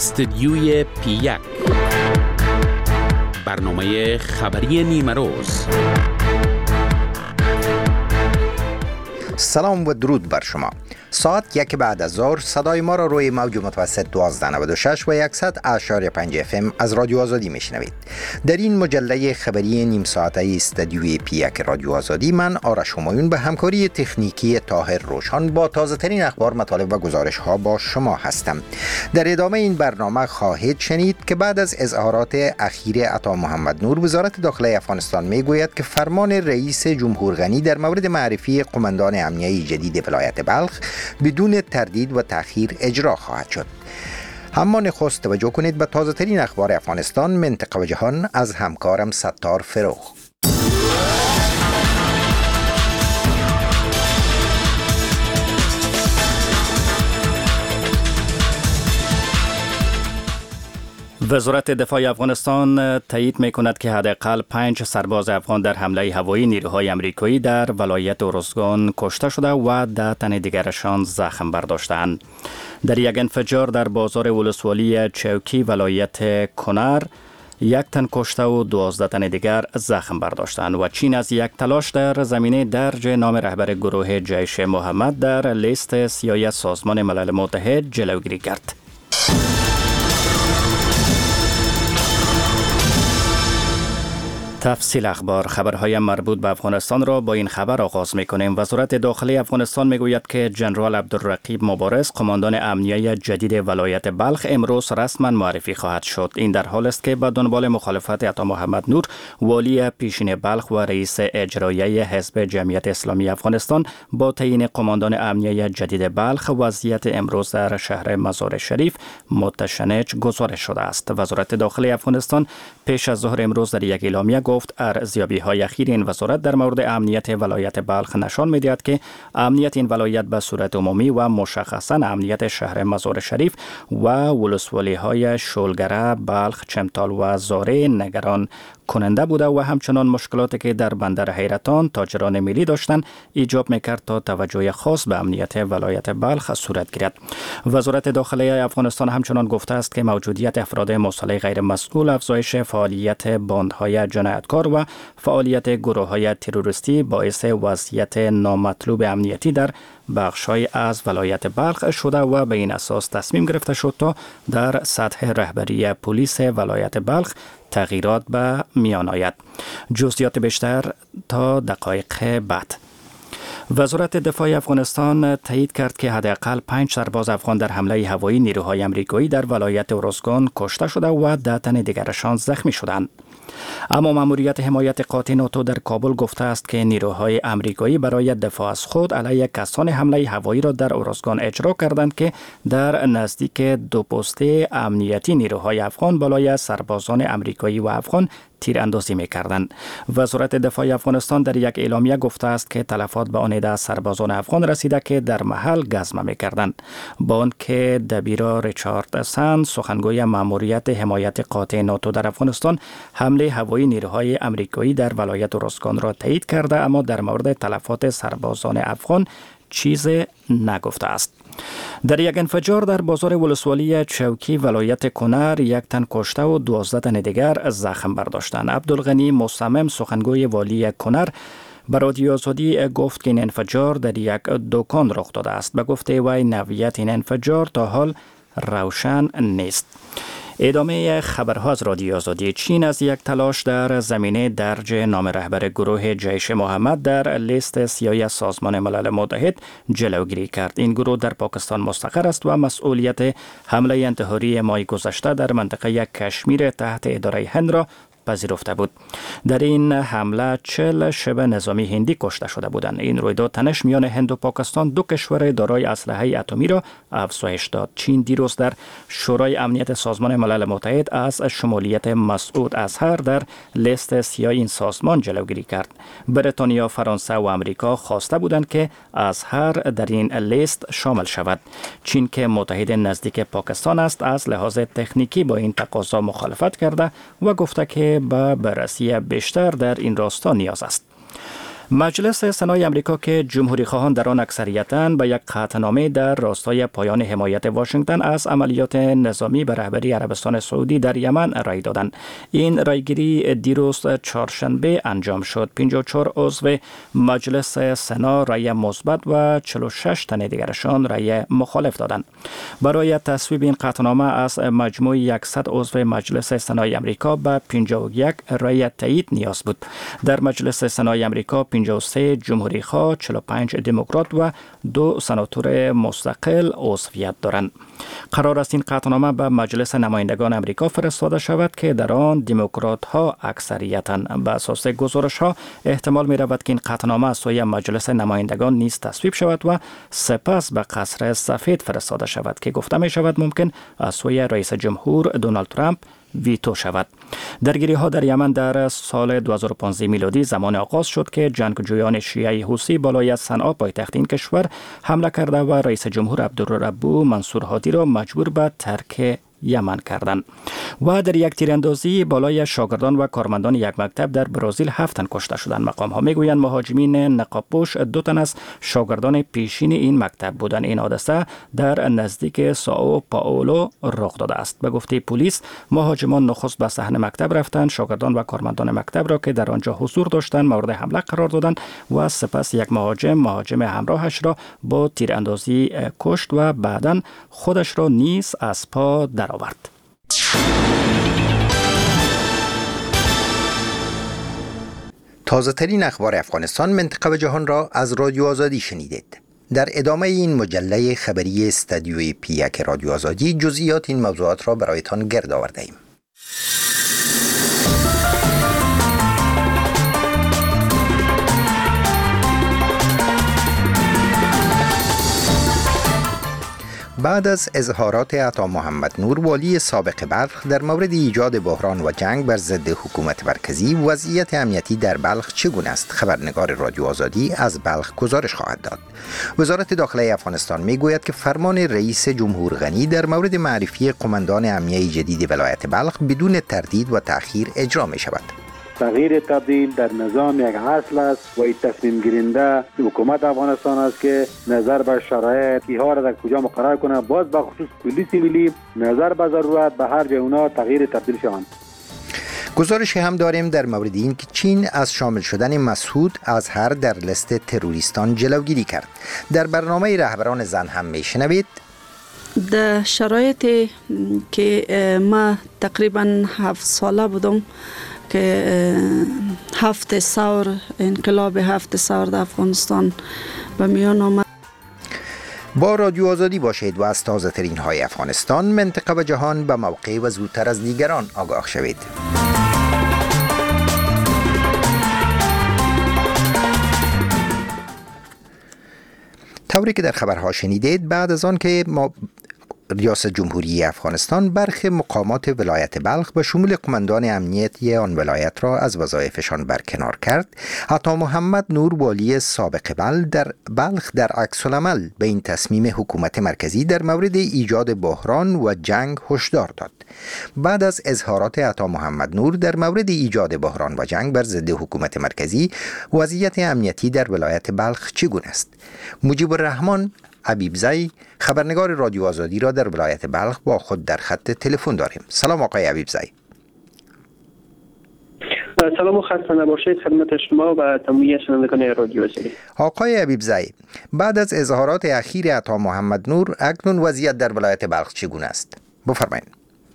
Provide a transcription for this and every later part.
استدیوی پی1 برنامه خبری نیمه روز. سلام و درود بر شما. ساعت 1 بعد از ظهر صدای ما را روی موج متوسط 1296 و 100.5 FM از رادیو آزادی میشنوید. در این مجله خبری نیم ساعته استدیوی پی1 رادیو آزادی، من آرش همایون به همکاری تکنیکی طاهر روشان با تازه ترین اخبار، مطالب و گزارش ها با شما هستم. در ادامه این برنامه خواهید شنید که بعد از اظهارات اخیر عطا محمد نور، وزارت داخله افغانستان میگوید که فرمان رئیس جمهور غنی در مورد معرفی قماندان امنیه جدید ولایت بلخ بدون تردید و تأخیر اجرا خواهد شد. اما نخست توجه کنید به تازه ترین اخبار افغانستان، منطقه و جهان از همکارم ستار فروغ. وزارت دفاع افغانستان تایید می‌کند که حداقل 5 سرباز افغان در حمله هوایی نیروهای آمریکایی در ولایت ارزگان کشته شده و 10 تن دیگرشان زخم برداشتند. در یک انفجار در بازار ولسوالی چوکی ولایت کنر 1 تن کشته و 12 تن دیگر زخم برداشتند و چین از یک تلاش در زمینه درج نام رهبر گروه جیش محمد در لیست سیاه سازمان ملل متحد جلوگیری کرد. تفصیل اخبار. خبرهای مربوط به افغانستان را با این خبر آغاز می‌کنیم. وزارت داخلی افغانستان میگوید که جنرال عبدالرقیب مبارز، قماندان امنیه جدید ولایت بلخ، امروز رسما معرفی خواهد شد. این در حال است که به دنبال مخالفت عطا محمد نور، والی پیشین بلخ و رئیس اجرایی حزب جمعیت اسلامی افغانستان، با تعیین قماندان امنیه جدید بلخ، وضعیت امروز در شهر مزار شریف متشنج گزارش شده است. وزارت داخلی افغانستان پیش از ظهر امروز در یک اعلامیه گفت ارزیابی‌های اخیر این وزارت در مورد امنیت ولایت بلخ نشان می‌دهد که امنیت این ولایت به صورت عمومی و مشخصاً امنیت شهر مزار شریف و ولسوالی‌های شولگره، بلخ، چمتال و زاره نگران کننده بوده و همچنان مشکلاتی که در بندر حیرتان تاجران ملی داشتند ایجاب می‌کرد تا توجه خاص به امنیت ولایت بلخ صورت گیرد. وزارت داخلی افغانستان همچنان گفته است که موجودیت افراد مسلح غیر مسئول، افزایش فعالیت باندهای جنایتکار و فعالیت گروه‌های تروریستی باعث وضعیت نامطلوب امنیتی در بخش‌های از ولایت بلخ شده و به این اساس تصمیم گرفته شد تا در سطح رهبری پلیس ولایت بلخ تغییرات به میان آید. جزئیات بیشتر تا دقایق بعد. وزارت دفاع افغانستان تایید کرد که حداقل 5 سرباز افغان در حمله هوایی نیروهای آمریکایی در ولایت ارزگان کشته شده و 10 تن دیگرشان زخمی شدند. اما ماموریت حمایت قاطع ناتو در کابل گفته است که نیروهای آمریکایی برای دفاع از خود علیه کسان حمله هوایی را در ارزگان اجرا کردند که در نزدیک 2 پسته امنیتی نیروهای افغان بالای سربازان آمریکایی و افغان تیراندازی می‌کردند. وزارت دفاع افغانستان در یک اعلامیه گفته است که تلفات به آن عده سربازان افغان رسیده که در محل گزمه می‌کردند. با آنکه دبیر ریچارد سند، سخنگوی ماموریت حمایت قاطع ناتو در افغانستان، حمله هوایی نیروهای آمریکایی در ولایت ارزگان را تایید کرده، اما در مورد تلفات سربازان افغان چیزی نگفته است. در یک انفجار در بازار ولسوالی چوکی ولایت کنر 1 تن کشته و 12 تن دیگر زخم برداشتند. عبدالغنی مصمم، سخنگوی والی کنر، به رادیو آزادی گفت که این انفجار در یک دکان رخ داده است. به گفته وی نوعیت این انفجار تا حال روشن نیست. ادامه خبرها از رادیو آزادی. چین از یک تلاش در زمینه درج نام رهبر گروه جیش محمد در لیست سیاه سازمان ملل متحد جلوگیری کرد. این گروه در پاکستان مستقر است و مسئولیت حمله انتحاری ماه گذشته در منطقه کشمیر تحت اداره هند را پذیرفته بود. در این حمله 40 شبه نظامی هندی کشته شده بودند. این رویداد تنش میان هند و پاکستان، 2 کشور دارای اسلحه اتمی را افزایش داد. چین دیروز در شورای امنیت سازمان ملل متحد از شمولیت مسعود اظهر در لیست سیاه این سازمان جلوگیری کرد. بریتانیا، فرانسه و آمریکا خواسته بودند که اظهر در این لیست شامل شود. چین که متحد نزدیک پاکستان است، از لحاظ تکنیکی با این تقاضا مخالفت کرده و گفته که به بررسی بیشتر در این راستا نیاز است. مجلس سنای امریکا که جمهوری خواهان در آن اکثریتاً به یک قطعنامه در راستای پایان حمایت واشنگتن از عملیات نظامی به رهبری عربستان سعودی در یمن رای دادند. این رایگیری دیروز چهارشنبه انجام شد. 54 عضو مجلس سنا رای مثبت و 46 تن دیگرشان رای مخالف دادند. برای تصویب این قطعنامه از مجموع 100 عضو مجلس سنای امریکا به 51 رای تایید نیاز بود. در مجلس سنای امریکا 53 جمهوری خواه، 45 دموکرات و 2 سناتور مستقل عضویت دارند. قرار است این قطعنامه به مجلس نمایندگان امریکا فرستاده شود که در آن دموکرات ها اکثریتاً. به اساس گزارش ها احتمال می رود که این قطعنامه از سوی مجلس نمایندگان نیز تصویب شود و سپس به قصر سفید فرستاده شود که گفته می شود ممکن از سوی رئیس جمهور دونالد ترامپ ویتو شود. درگیری ها در یمن در سال 2015 میلادی زمان آغاز شد که جنگجویان شیعه حوثی بالای صنعا پایتخت این کشور حمله کرده و رئیس جمهور عبدالربو منصور هادی را مجبور به ترک یمن کردند. و در یک تیراندازی بالای شاگردان و کارمندان یک مکتب در برزیل 7 تن کشته شدند. مقام ها میگویند مهاجمین نقابپوش 2 تن از شاگردان پیشین این مکتب بودند. این حادثه در نزدیک سائو پائولو رخ داده است. به گفته پلیس مهاجمان نخست به صحن مکتب رفتند، شاگردان و کارمندان مکتب را که در آنجا حضور داشتند مورد حمله قرار دادند و سپس یک مهاجم همراهش را با تیراندازی کشت و بعداً خودش را نیز از پا درآورد. تازه ترین اخبار افغانستان، منطقه و جهان را از رادیو آزادی شنیدید. در ادامه این مجله خبری استودیوی پی1 رادیو آزادی جزئیات این موضوعات را برایتان گرد آورده ایم. بعد از اظهارات عطا محمد نور والی سابق بلخ در مورد ایجاد بحران و جنگ بر ضد حکومت مرکزی، وضعیت امنیتی در بلخ چگونه است؟ خبرنگار رادیو آزادی از بلخ گزارش خواهد داد. وزارت داخلی افغانستان میگوید که فرمان رئیس جمهور غنی در مورد معرفی قماندان امنیه جدید ولایت بلخ بدون تردید و تأخیر اجرا می شود. تغییر تبدیل در نظام یک اصل است و این تصمیم گیرنده حکومت افغانستان است که نظر بر شرایط ها را در کجا مقرر کنه. باز به خصوص پلیس ملی نظر به ضرورت به هر جای اونا تغییر تبدیل شوند. گزارشی هم داریم در مورد این که چین از شامل شدن مسعود اظهر در لیست تروریستان جلوگیری کرد. در برنامه رهبران زن هم میشنوید. در شرایطی که ما تقریبا 7 ساله بودم که 7 ثور انقلاب 7 ثور در افغانستان به میان آمد. با رادیو آزادی باشید و از تازه ترین های افغانستان، منطقه و جهان به موقع و زودتر از دیگران آگاه شوید. طوری که در خبرها شنیدید، بعد از آن که ریاست جمهوری افغانستان برخی مقامات ولایت بلخ به شمول قماندان امنیتی آن ولایت را از وظایفشان برکنار کرد، عطا محمد نور والی سابق بلخ در عکس العمل به این تصمیم حکومت مرکزی در مورد ایجاد بحران و جنگ هشدار داد. بعد از اظهارات عطا محمد نور در مورد ایجاد بحران و جنگ بر ضد حکومت مرکزی، وضعیت امنیتی در ولایت بلخ چگونه است؟ مجیب الرحمن عبیبزی خبرنگار رادیو آزادی را در ولایت بلخ با خود در خط تلفن داریم. سلام آقای عبیبزی. سلام و خسته نباشید خدمت شما و تمامی شنوندگان رادیو آزادی. آقای عبیبزی، بعد از اظهارات اخیر عطا محمد نور، اکنون وضعیت در ولایت بلخ چگونه است؟ بفرمایید.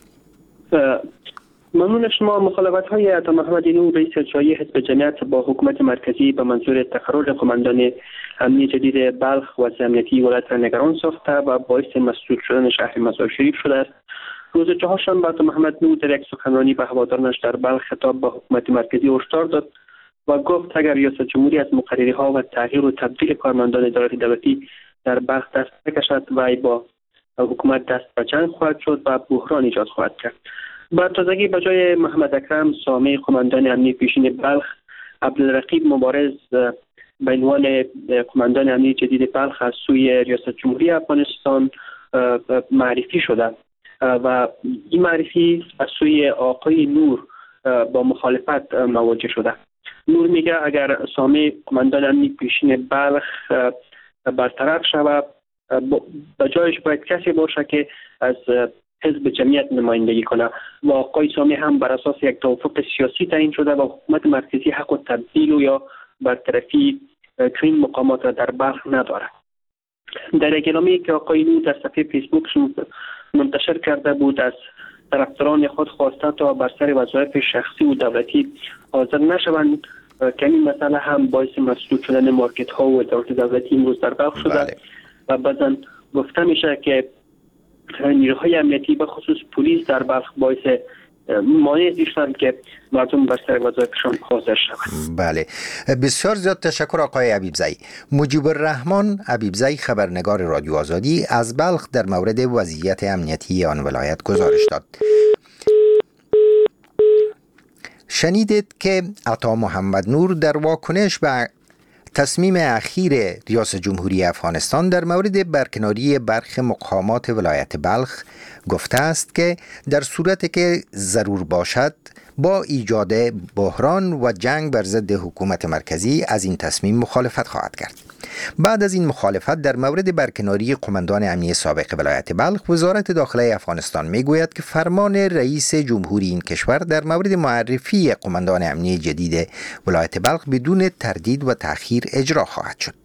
ممنون شما. مخالفت‌های عطا محمد نور رئیس اجرایی حزب جمعیت با حکومت مرکزی به منظور تقرر قماندان امنیه جدید بلخ وضع امنیتی ولایت را نگران ساخته و باعث مسدود شدن شهر مزار شریف شده است. روز چهارشنبه عطا محمد نور در یک سخنرانی به هوادارانش در بلخ خطاب به حکومت مرکزی هشدار داد و گفت اگر ریاست جمهوری از مقرری‌ها و تغییر و تبدیل کارمندان ادارات دولتی در بلخ دست نکشد و با حکومت دست به جنگ خواهد شد و بحران ایجاد خواهد کرد. با تازگی به جای محمد اکرم سامع قماندان امنیه پیشین بلخ، عبدالرقیب مبارز به عنوان قماندان امنیه جدید بلخ از سوی ریاست جمهوری افغانستان معرفی شده و این معرفی از سوی آقای نور با مخالفت مواجه شده. نور میگه اگر سامی قماندان امنی پیشین بلخ برطرف شود، به جایش باید کسی باشه که از حزب جمعیت نمایندگی کنه و آقای سامی هم بر اساس یک توافق سیاسی تعیین شده و حکومت مرکزی حق و تبدیل و یا برطرفی چنین مقامات را در بلخ نداره. در یک اعلامیه‌ای که آقای نور در صفحه فیسبوک منتشر کرده بود، از طرفداران خود خواسته تا بر سر وظایف شخصی و دولتی حاضر نشوند که این مسئله هم باعث مسدود شدن مارکت ها و ادارات دولتی امروز در بلخ شده. و بعضا گفته میشه که نیروهای امنیتی به خصوص پلیس در بلخ باعث مانع شدند که مردم بر سر وظایفشان حاضر شوند. بله، بسیار زیاد تشکر آقای حبیبزئی. مجیب الرحمن حبیبزئی، خبرنگار رادیو آزادی، از بلخ در مورد وضعیت امنیتی آن ولایت گزارش داد. شنیدید که عطا محمد نور در واکنش به تصمیم اخیر ریاست جمهوری افغانستان در مورد برکناری برخی مقامات ولایت بلخ گفته است که در صورتی که ضرور باشد با ایجاد بحران و جنگ بر ضد حکومت مرکزی از این تصمیم مخالفت خواهد کرد. بعد از این مخالفت در مورد برکناری قماندان امنی سابق ولایت بلخ، وزارت داخله افغانستان میگوید که فرمان رئیس جمهوری این کشور در مورد معرفی قماندان امنی جدید ولایت بلخ بدون تردید و تأخیر اجرا خواهد شد.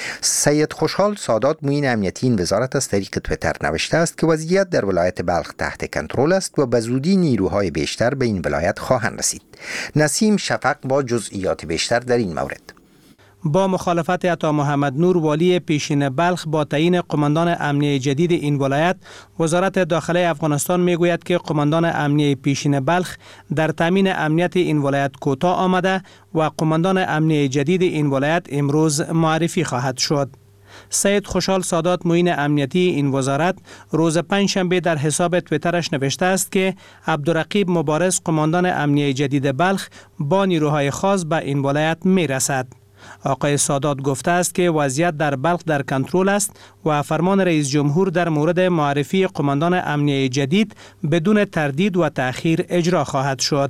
سید خوشحال سادات، معین امنیتی این وزارت، از طریق تویتر نوشته است که وضعیت در ولایت بلخ تحت کنترل است و به زودی نیروهای بیشتر به این ولایت خواهند رسید. نسیم شفق با جزئیات بیشتر در این مورد. با مخالفت عطا محمد نور، والی پیشین بلخ، با تعیین قماندان امنیه جدید این ولایت، وزارت داخله افغانستان میگوید که قماندان امنیه پیشین بلخ در تامین امنیت این ولایت کوتاه آمده و قماندان امنیه جدید این ولایت امروز معرفی خواهد شد. سید خوشحال سادات، معین امنیتی این وزارت، روز پنجشنبه در حساب تویترش نوشته است که عبدالرقیب مبارز، قماندان امنیه جدید بلخ، با نیروهای خاص به این ولایت میرسد. آقای سادات گفته است که وضعیت در بلخ در کنترل است و فرمان رئیس جمهور در مورد معرفی قماندان امنیه جدید بدون تردید و تأخیر اجرا خواهد شد.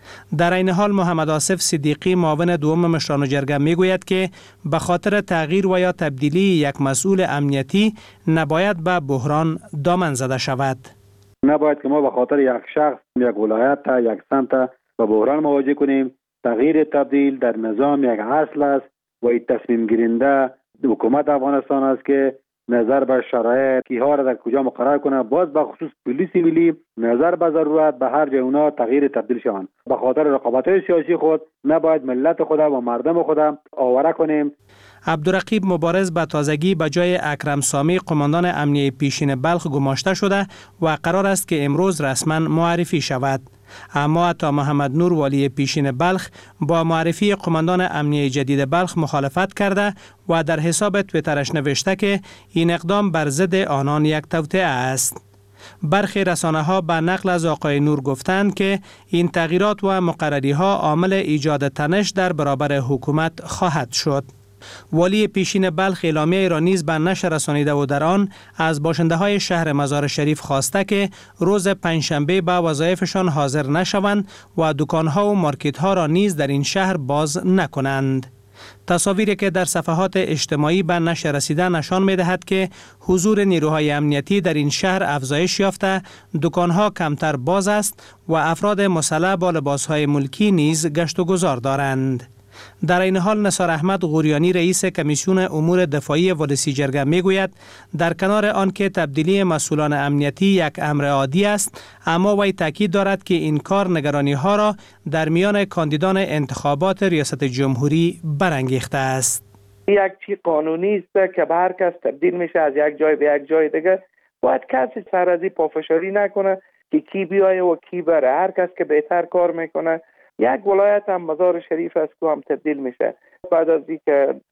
در این حال محمد آصف صدیقی، معاون دوم مشران جرگه، میگوید که به خاطر تغییر و یا تبدیلی یک مسئول امنیتی نباید به بحران دامن زده شود. نباید که ما به خاطر یک شخص، یک ولایت، یک سمت به بحران مواجه کنیم. تغییر تبدیل در نظام یک اصل است و این تصمیم گیرنده حکومت افغانستان است که نظر به شرایط کیها را در کجا مقرر کنه. باز به خصوص پلیس ملی نظر به ضرورت به هر جای اونا تغییر تبدیل شوند. به خاطر رقابت‌های سیاسی خود نباید ملت خود و مردم خود آواره کنیم. عبدالرقیب مبارز به تازگی به جای اکرم سامی، قماندان امنیه پیشین بلخ، گماشته شده و قرار است که امروز رسما معرفی شود. اما عطا محمد نور، والی پیشین بلخ، با معرفی قماندان امنیه جدید بلخ مخالفت کرده و در حساب تویترش نوشته که این اقدام بر ضد آنان یک توطئه است. برخی رسانه‌ها به نقل از آقای نور گفتند که این تغییرات و مقرری‌ها عامل ایجاد تنش در برابر حکومت خواهد شد. والی پیشین بلخ اعلامیه را نیز به نشر رسانیده و در آن از باشنده‌های شهر مزار شریف خواسته که روز پنجشنبه به وظایفشان حاضر نشوند و دکان‌ها و مارکت‌ها را نیز در این شهر باز نکنند. تصاویری که در صفحات اجتماعی به نشر رسیده نشان می‌دهد که حضور نیروهای امنیتی در این شهر افزایش یافته، دکان‌ها کمتر باز است و افراد مسلح با لباس‌های ملکی نیز گشت و گذار دارند. در این حال نثار احمد غوریانی، رئیس کمیسیون امور دفاعی ولسی جرگه، میگوید در کنار آنکه تبدیلی مسئولان امنیتی یک امر عادی است، اما وی تاکید دارد که این کار نگرانی ها را در میان کاندیدان انتخابات ریاست جمهوری برانگیخته است. یک چیز قانونی است که به هر کس تبدیل میشه از یک جای به یک جای دیگه. باید کسی سرازی پافشاری نکنه که کی بیایه و کی بره. هر کس که بهتر کار میکنه. یک ولایت هم مزار شریف است که هم تبدیل میشه. بعد از اینکه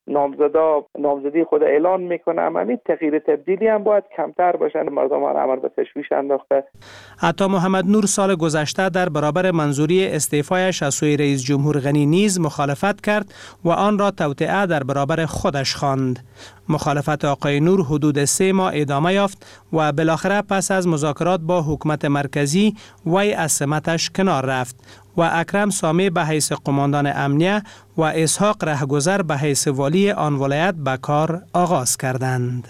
نامزدی خود اعلان میکنه، همین تغییر تبدیلی هم باید کمتر باشن، مردم امر به تشویش انداخته. عطا محمد نور سال گذشته در برابر منظوری استعفایش از سوی رئیس جمهور غنی نیز مخالفت کرد و آن را توطئه در برابر خودش خواند. مخالفت آقای نور حدود 3 ماه ادامه یافت و بالاخره پس از مذاکرات با حکومت مرکزی وی از سمتش کنار رفت و اکرم سامی به حیث قماندان امنیه و اسحاق رهگذر به حیث والی آن ولایت به کار آغاز کردند.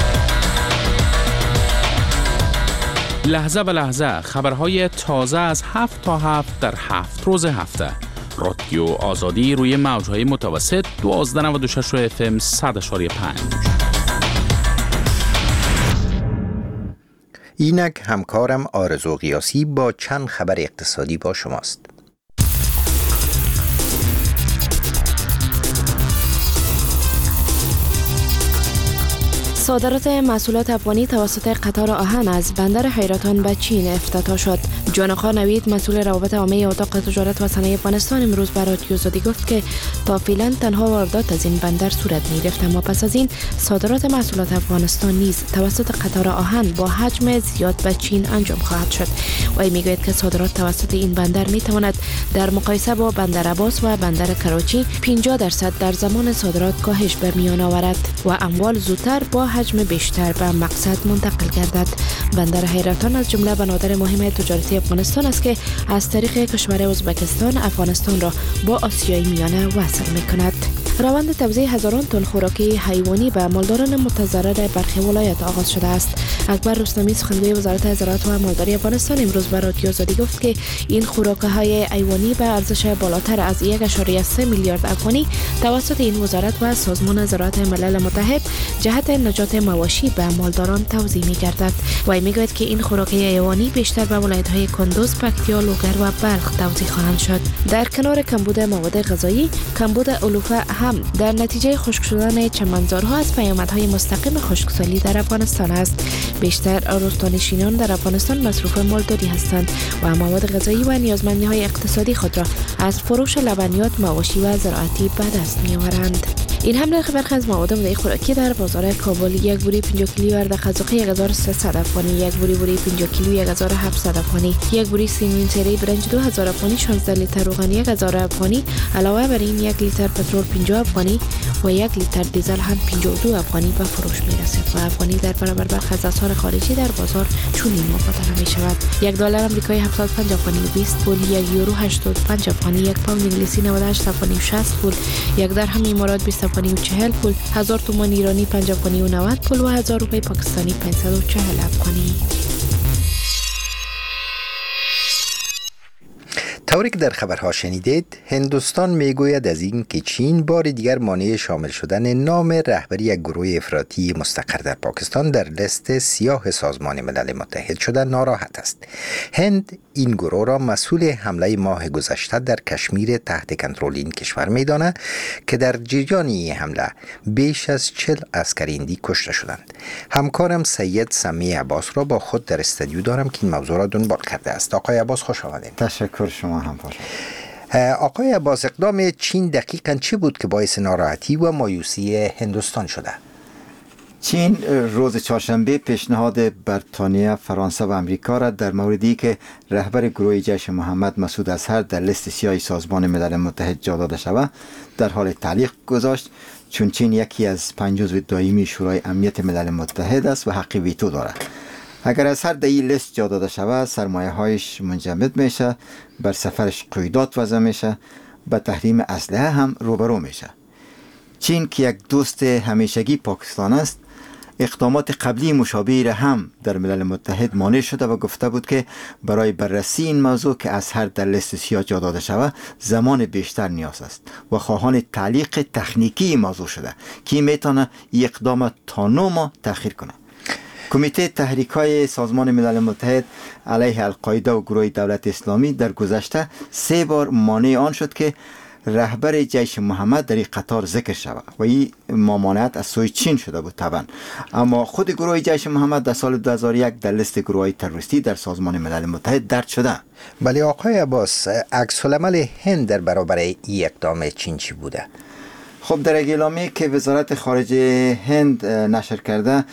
لحظه به لحظه خبرهای تازه از 7 تا 7 در 7 روز هفته. رادیو آزادی روی موجهای متوسط 1296 FM 100.5. اینک همکارم آرزو قیاسی با چند خبر اقتصادی با شماست. صادرات محصولات افغانی توسط قطار آهن از بندر حیرتان به چین افتتاح شد. جانخان نوید مسئول روابط عامه اتاق تجارت و صنایع افغانستان امروز برای رادیو آزادی گفت که تا فعلا تنها واردات از این بندر صورت می‌گرفت، اما پس از این صادرات محصولات افغانستان نیز توسط قطار آهن با حجم زیاد به چین انجام خواهد شد. و میگوید که صادرات توسط این بندر میتواند در مقایسه با بندر عباس و بندر کراچی 50% در زمان صادرات کاهش به میان آورد و اموال زودتر با حجم بیشتر به مقصد منتقل گردد. بندر حیرتان از جمله بنادر مهم تجارتی افغانستان است که از طریق کشور ازبکستان افغانستان را با آسیای میانه وصل می‌کند. روند توزیع هزاران تن خوراکی حیوانی به مالداران متضرر برخی ولایات آغاز شده است. اکبر رستمی سخنگوی وزارت زراعت و مالداری افغانستان امروز به رادیو آزادی گفت که این خوراکی‌های حیوانی به ارزش بالاتر از 1.3 میلیارد افغانی توسط این وزارت و سازمان زراعت ملل متحد جهت نجات مواشی به مالداران توزیع می‌گردد. و می‌گوید که این خوراکی حیوانی بیشتر به ولایت‌های کندوز، پکتیا، لوگر و بلخ توزیع خواهند شد. در کنار کمبود مواد غذایی، کمبود علوفه هم در نتیجه خشک شدن چمنزارها از پیامدهای مستقیم خشکسالی در افغانستان است. بیشتر روستانشینان در افغانستان مصروف مالداری هستند و مواد غذایی و نیازمندی‌های اقتصادی خود را از فروش لبنیات، مواشی و زراعتی به دست می‌آورند. این هم نرخ برخی از مواد غذایی خوراکی در بازار کابل: یک بوری 50 کیلویی ارد قزاقی 1300 افغانی، یک بوری 50 کیلویی 1700 افغانی، یک بوری سیمین تیره برنج 2000 افغانی، 16 لیتر روغن 1000 افغانی، علاوه بر این 1 لیتر پترول 50 افغانی و 1 لیتر دیزل هم 52 افغانی به فروش می‌رسد و افغانی در برابر برخی از اسعار خارجی در بازار چنین مبادله می‌شود. یک دلار آمریکایی 75 افغانی و 20 پول، یک یورو 85 افغانی، یک پوند انگلیسی 98 افغانی و 60 پول، یک درهم امارات 20 افغانی و 40 پول، 1000 تومان ایرانی 5 افغانی و 90 پول و 1000 روپیه پاکستانی 540 افغانی. طوری که در خبرها شنیدید، هندوستان میگوید از این که چین بار دیگر مانع شامل شدن نام رهبری یک گروه افراطی مستقر در پاکستان در لیست سیاه سازمان ملل متحد شده ناراحت است. هند این گروه را مسئول حمله ماه گذشته در کشمیر تحت کنترل این کشور می‌داند که در جریان این حمله بیش از 40 عسکر هندی کشته شدند. همکارم سید سمی عباس را با خود در استودیو دارم که این موضوع را دنبال کرده است. آقای عباس خوش آمدید. تشکر شما هم. آقای عباس، اقدام چین دقیقاً چی بود که باعث ناراحتی و مایوسی هندوستان شده؟ چین روز چهارشنبه پیشنهاد بریتانیا، فرانسه و امریکا را در موردی که رهبر گروه جیش محمد مسعود اظهر در لیست سیاه سازمان ملل متحد جا داده شود در حال تعلیق گذاشت، چون چین یکی از 5 عضو دائمی شورای امنیت ملل متحد است و حق ویتو دارد. اگر اظهر در این لیست جا داده شود، سرمایه‌هایش منجمد میشه، بر سفرش قیودات وضع میشه، به تحریم اسلحه هم روبرو میشه. چین که یک دوست همیشگی پاکستان است، اقدامات قبلی مشابهی را هم در ملل متحد مانع شده و گفته بود که برای بررسی این موضوع که اظهر در لیست سیاه جا داده شود زمان بیشتر نیاز است و خواهان تعلیق تکنیکی موضوع شده که میتونه این اقدام تا 9 ماه تأخیر کنه. کمیته تحریک‌های سازمان ملل متحد علیه القاعده و گروه دولت اسلامی در گذشته 3 بار مانع آن شد که رهبر جیش محمد در این قطار ذکر شود و این ممانعت از سوی چین شده بود طبعا. اما خود گروه جیش محمد در سال 2001 در لیست گروه‌های تروریستی در سازمان ملل متحد درج شده. ولی آقای عباس، عکس العمل هند در برابر این اقدام چین چی بوده؟ خب در اعلامیه که وزارت خارجه هند نشر کرده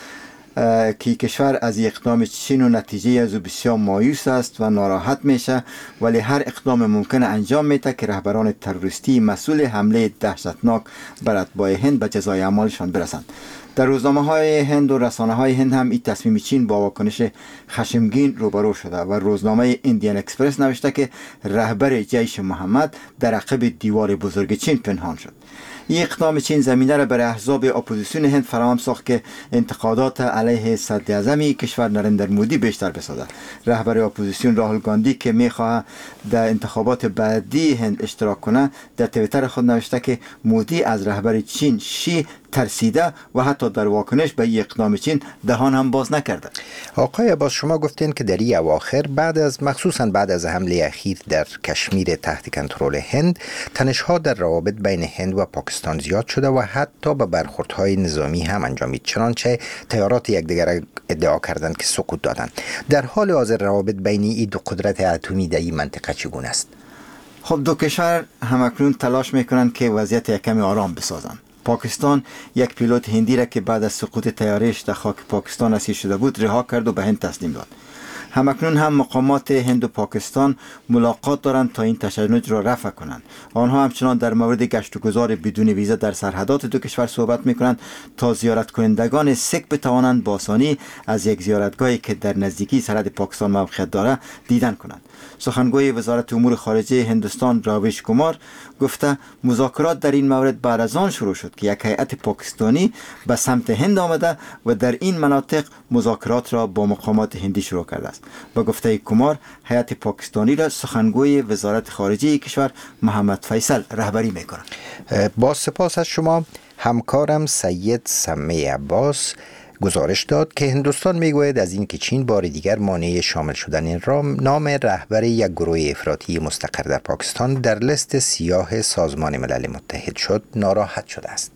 که کشور از اقدام چین و نتیجه از او بسیار مایوس است و ناراحت میشه، ولی هر اقدام ممکن انجام میده که رهبران تروریستی مسئول حمله دهشتناک بر اتباع هند به جزای اعمالشان برسند. در روزنامه های هند و رسانه های هند هم این تصمیم چین با واکنش خشمگین روبرو شده و روزنامه ایندین اکسپرس نوشته که رهبر جیش محمد در عقب دیوار بزرگ چین پنهان شد. این اقدام چین زمینه را برای احزاب اپوزیسیون هند فراهم ساخت که انتقادات علیه صدر اعظم کشور نریندر مودی بیشتر بسازد. رهبر اپوزیسیون راهول گاندی که میخواهد در انتخابات بعدی هند اشتراک کنه در توییتر خود نوشته که مودی از رهبر چین شی ترسیده و حتی در واکنش به این اقدام چین دهان هم باز نکرده. آقای عباس، شما گفتین که در این اواخر مخصوصا بعد از حمله اخیر در کشمیر تحت کنترل هند، تنش‌ها در روابط بین هند و پاکستان زیاد شده و حتی به برخوردهای نظامی هم انجامید، چنانچه تیارات یکدیگر ادعا کردند که سقوط دادند. در حال حاضر روابط بین این دو قدرت اتمی در این منطقه چگونه است؟ خب دو کشور همکنون تلاش میکنند که وضعیت کمی آرام بسازند. پاکستان یک پیلوت هندی را که بعد از سقوط طیاره‌اش در خاک پاکستان اسیر شده بود رها کرد و به هند تسلیم داد. همکنون هم مقامات هند و پاکستان ملاقات دارند تا این تشنج را رفع کنند. آنها همچنان در مورد گشت و گذار بدون ویزا در سرحدات دو کشور صحبت میکنند تا زیارت کنندگان سیک بتوانند با آسانی از یک زیارتگاهی که در نزدیکی سرحد پاکستان موقعیت دارد دیدن کنند. سخنگوی وزارت امور خارجه هندوستان راویش کمار گفته مذاکرات در این مورد بعد از آن شروع شد که یک هیئت پاکستانی به سمت هند آمده و در این مناطق مذاکرات را با مقامات هندی شروع کرده است. با گفته کمار هیئت پاکستانی را سخنگوی وزارت خارجه کشور محمد فیصل رهبری می‌کند. با سپاس از شما. همکارم سید سمی عباس گزارش داد که هندوستان میگوید از اینکه چین بار دیگر مانع شامل شدن نام رهبر یک گروه افراطی مستقر در پاکستان در لیست سیاه سازمان ملل متحد شد ناراحت شده است.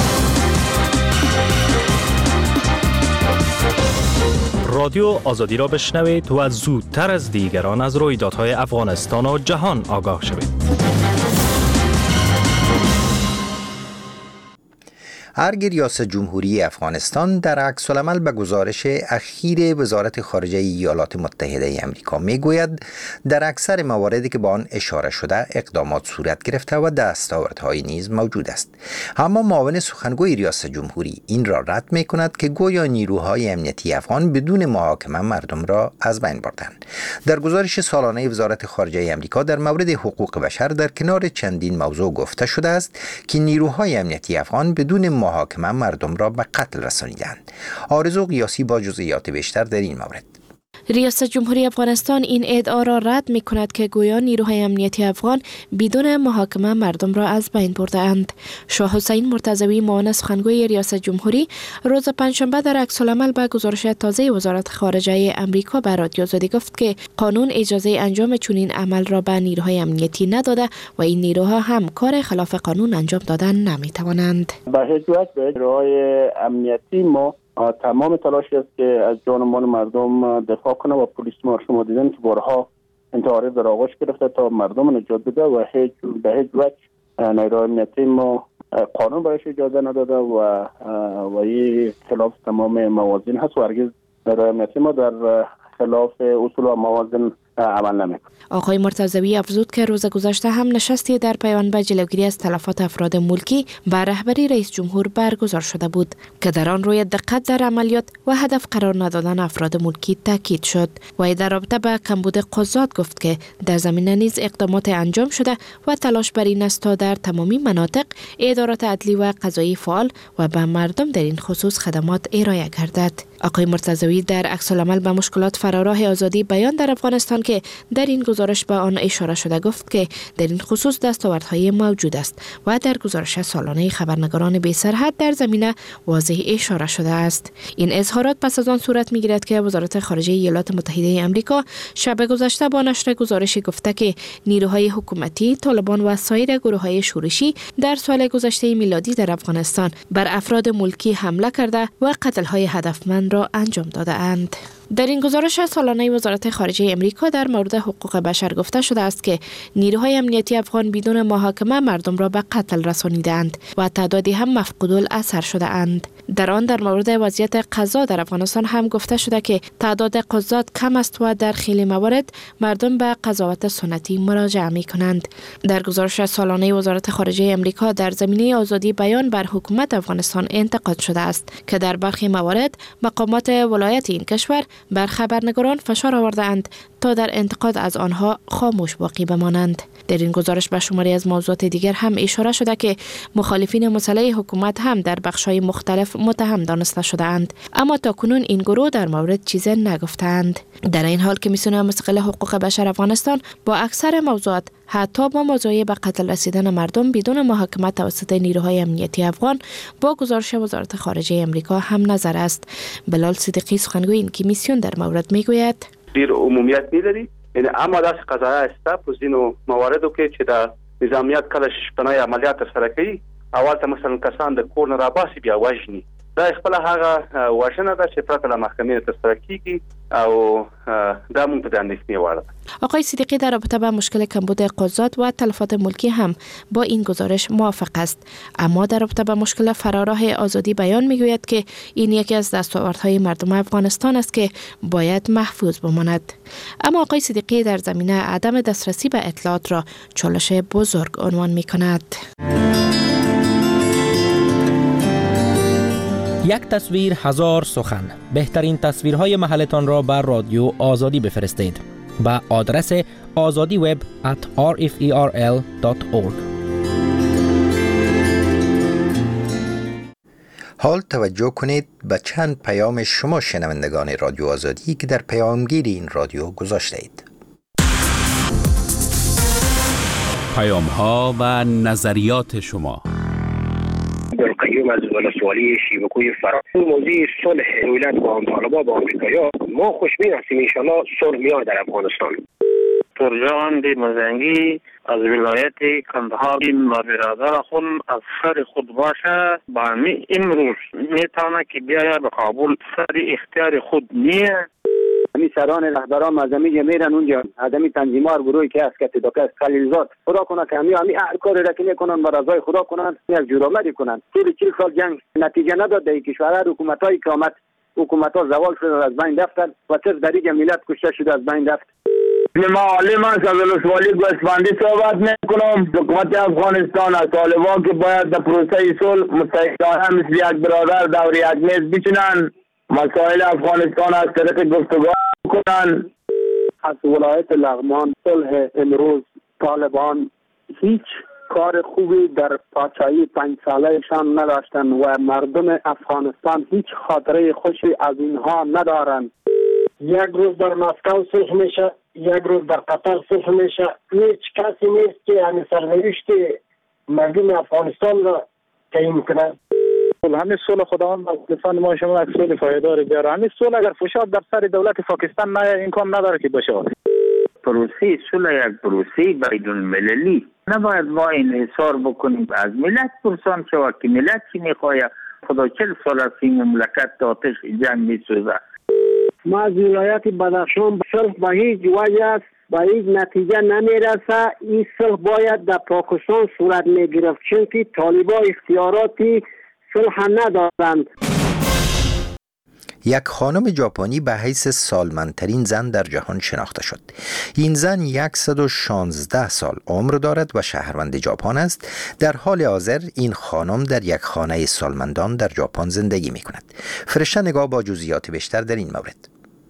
رادیو آزادی را بشنوید و زودتر از دیگران از رویدادهای افغانستان و جهان آگاه شوید. ارگ ریاست جمهوری افغانستان در عکس العمل به گزارش اخیر وزارت خارجه ایالات متحده آمریکا میگوید در اکثر مواردی که به آن اشاره شده اقدامات صورت گرفته و دستاوردهای نیز موجود است. اما معاون سخنگوی ریاست جمهوری این را رد میکند که گویا نیروهای امنیتی افغان بدون محاکمه مردم را از بین بردند. در گزارش سالانه وزارت خارجه آمریکا در مورد حقوق بشر در کنار چندین موضوع گفته شده است که نیروهای امنیتی افغان بدون محاکمه مردم را به قتل رسانیدند. آرزو قیاسی با جزئیات بیشتر در این مورد. ریاست جمهوری افغانستان این ادعا را رد می کند که گویا نیروهای امنیتی افغان بدون محاکمه مردم را از بین برده اند. شاه حسین مرتضوی معاون سخنگوی ریاست جمهوری روز پنجشنبه در عکس العمل به گزارش تازه وزارت خارجه آمریکا به رادیو آزادی گفت که قانون اجازه انجام چنین عمل را به نیروهای امنیتی نداده و این نیروها هم کار خلاف قانون انجام دادن نمی توانند. به هیچ وجه به نیروهای امنیتی ما تمام تلاشی است که از جان و مال مردم دفاع کنه و پلیس ما شما دیدن که بارها انتحاری در آغوش گرفته تا مردم نجات بده و به هیچ وجه نیروهای امنیتی ما قانون برایش اجازه نداده و این خلاف تمام موازین هست و هرگز نیروهای امنیتی ما در خلاف اصول و موازین عمل نمی‌کنه. آقای مرتضوی افزود که روز گذشته هم نشستی در پیوند به جلوگیری از تلفات افراد ملکی به رهبری رئیس جمهور برگزار شده بود که در آن روی دقت در عملیات و هدف قرار ندادن افراد ملکی تاکید شد. و در رابطه با کمبود قضات گفت که در زمینه نیز اقدامات انجام شده و تلاش بر این است تا در تمامی مناطق ادارات عدلی و قضایی فعال و به مردم در این خصوص خدمات ارائه گردد. آقای مرتضوی در عکس العمل به مشکلات فراراه آزادی بیان در افغانستان که در این گزارش به آن اشاره شده گفت که در این خصوص دستاوردهای موجود است و در گزارش سالانه خبرنگاران بی سرحد در زمینه واضح اشاره شده است. این اظهارات پس از آن صورت می‌گیرد که وزارت خارجه ایالات متحده آمریکا شب گذشته با نشر گزارشی گفته که نیروهای حکومتی، طالبان و سایر گروه‌های شورشی در سال گذشته میلادی در افغانستان بر افراد ملکی حمله کرده و قتل‌های هدفمند آن را انجام داده اند. در این گزارش سالانه وزارت خارجه امریکا در مورد حقوق بشر گفته شده است که نیروهای امنیتی افغان بدون محاکمه مردم را به قتل رسانیدند و تعدادی هم مفقود الاثر شده اند. در آن در مورد وضعیت قضا در افغانستان هم گفته شده که تعداد قضات کم است و در خیلی موارد مردم به قضاوت سنتی مراجعه می کنند. در گزارش سالانه وزارت خارجه امریکا در زمینه آزادی بیان بر حکومت افغانستان انتقاد شده است که در برخی موارد مقامات ولایت این کشور بر خبرنگاران فشار آورده اند تا در انتقاد از آنها خاموش باقی بمانند. در این گزارش به شماری از موضوعات دیگر هم اشاره شده که مخالفین مسلح حکومت هم در بخش‌های مختلف متهم دانسته شده اند، اما تاکنون این گروه در مورد چیزی نگفتند. در این حال کمیسیون مستقل حقوق بشر افغانستان با اکثر موضوعات حتی با موضوع به قتل رسیدن مردم بدون محاکمه توسط نیروهای امنیتی افغان با گزارش وزارت خارجه امریکا هم نظر است. بلال صدیقی سخنگوی این کمیسیون در مورد میگوید دیر عمومیت نداری، یعنی اما داس قضایا است پوزینو مواردو کې چې د نظامیت کله شپنای عملیات سره کوي اول ته مثلا کسان د کور نه راباسي بیا وژني دا خپل هغه وژنه ده چې پرته له محکمې ترسره کیږي او دا مونږ ته د اندېښنې وړ ده. آقای صدیقی در رابطه با مشکل کمبود قضات و تلفات ملکی هم با این گزارش موافق است، اما در رابطه با مشکل فراراه آزادی بیان میگوید که این یکی از دستاوردهای مردم افغانستان است که باید محفوظ بماند. اما آقای صدیقی در زمینه عدم دسترسی به اطلاعات را چالش بزرگ عنوان میکند. یک تصویر هزار سخن. بهترین تصویرهای محلتان را بر رادیو آزادی بفرستید به آدرس azadiweb@rferl.org. حال توجه کنید به چند پیام شما شنوندگان رادیو آزادی که در پیامگیر این رادیو گذاشته اید. پیام ها و نظریات شما. قیوم از ولسوالی شیبکوی فرا موضوع صلح ولایت با طالبان با آمریکایی‌ها ما خوشبین هستیم ان شاءالله صلح میاد در افغانستان. ترجان دی مزنگی از ولایت کندهار این برادر خود از سر خود باشه با امروز میتونه که بیاید به کابل سر اختیار خود نیه. همی سران رهبران مذهبی میرن اونجا آدمی تنظیمار گروهی که است که دکتر خلیلزاد خدا کنه که همی هر کاری را که میکنن بر رضای خدا کنن یک جرمه کنن. 40 سال جنگ نتیجه نداد در کشورها حکومتای که آمد حکومت‌ها زوال شد از بین رفتن و چه دریج ملت کشته شده از بین رفت. ما عالم از ولسوالی گوسفندی صحبت میکنم. حکومت افغانستان از طالبان که باید در پروسه صلح متحدانه مثل یک برادر دور یک میز بشینن مسائل افغانستان از طریق گفتگو کنن. از ولایت لغمان صلح امروز طالبان هیچ کار خوبی در پادشاهی 5 سالهشان نداشتن و مردم افغانستان هیچ خاطره خوشی از اینها ندارند. یک روز در مسکو صلح میشه، یک روز در قطر صلح میشه. هیچ کسی نیست که همین سرنوشت مردم افغانستان را تعیین کنه. همین صلح خداوند افغانستان ما شما یک صلح پایدار بیاره. همین صلح اگر فشار در سر دولت پاکستان نه امکان نداره که بشه. پروسه صلح یک پروسه بین المللی نباید ما انحصار بکنیم از ملت پرسان شود که ملت چی میخواه. خدا 40 سال از این مملکت آتش جنگ میسوزه. ما از ولایت بدخشان صلح به هیچ وجه است به هیچ نتیجه نمیرسه. این صلح باید در پاکستان صورت میگرفت چون که طالبان اختیاراتی صلح ندارند. یک خانم ژاپنی به حیث سالمندترین زن در جهان شناخته شد. این زن 116 سال عمر دارد و شهروند ژاپن است. در حال حاضر این خانم در یک خانه سالمندان در ژاپن زندگی می کند. فرشته نگاه با جزئیات بیشتر در این مورد.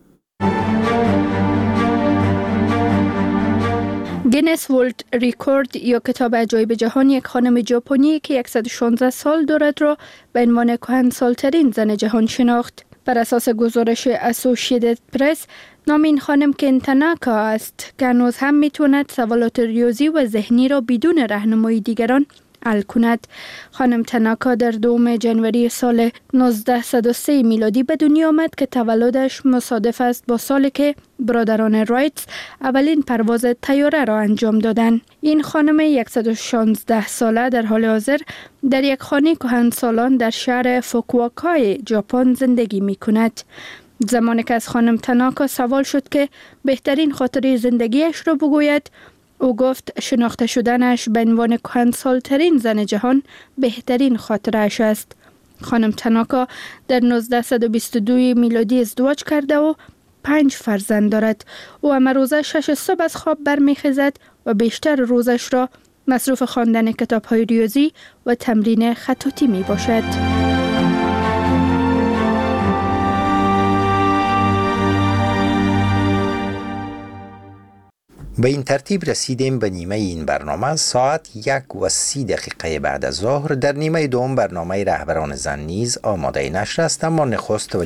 گینس ورلد ریکورد یا کتاب عجایب جهان یک خانم ژاپنی که 116 سال دارد را به عنوان کهنسال‌ترین زن جهان شناخت. بر اساس گزارش اسوسییتد پرس، نام این خانم کن تاناکا است که هنوز هم میتواند سوالات ریاضی و ذهنی را بدون راهنمای دیگران حل کند. خانم تاناکا در 2 جنوری سال 1903 میلادی به دنیا آمد که تولدش مصادف است با سالی که برادران رایتس اولین پرواز طیاره را انجام دادند. این خانم 116 ساله در حال حاضر در یک خانه کهنسالان در شهر فوکووکای ژاپن زندگی می کند. زمانی که از خانم تاناکا سوال شد که بهترین خاطره زندگیش را بگوید، او گفت شناخته شدنش به عنوان کهنسالترین زن جهان بهترین خاطره‌اش است. خانم تاناکا در 1922 میلادی ازدواج کرده و 5 فرزند دارد. او همه روزه 6 صبح از خواب برمیخیزد و بیشتر روزش را مصروف خواندن کتاب‌های ریاضی و تمرین خطاطی می باشد. به این ترتیب رسیدیم به نیمه این برنامه. ساعت 1:30 بعد از ظهر در نیمه دوم برنامه رهبران زن نیز آماده نشر است، اما نخست